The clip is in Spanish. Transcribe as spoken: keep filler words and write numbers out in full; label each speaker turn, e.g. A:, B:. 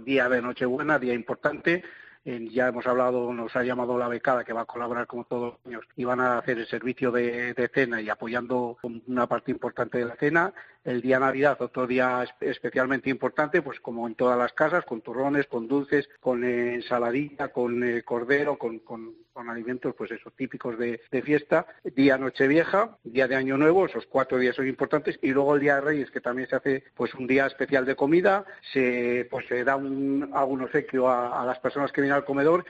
A: día de Nochebuena, día importante. Eh, ya hemos hablado, nos ha llamado la becada que va a colaborar como todos los años y van a hacer el servicio de, de cena y apoyando una parte importante de la cena. El día Navidad, otro día especialmente importante, pues como en todas las casas, con turrones, con dulces, con eh, ensaladilla, con eh, cordero, con, con, con alimentos, pues esos típicos de, de fiesta. Día Nochevieja, día de Año Nuevo, esos cuatro días son importantes, y luego el día de Reyes, que también se hace pues un día especial de comida, se pues se da un, algún obsequio a, a las personas que vienen al comedor,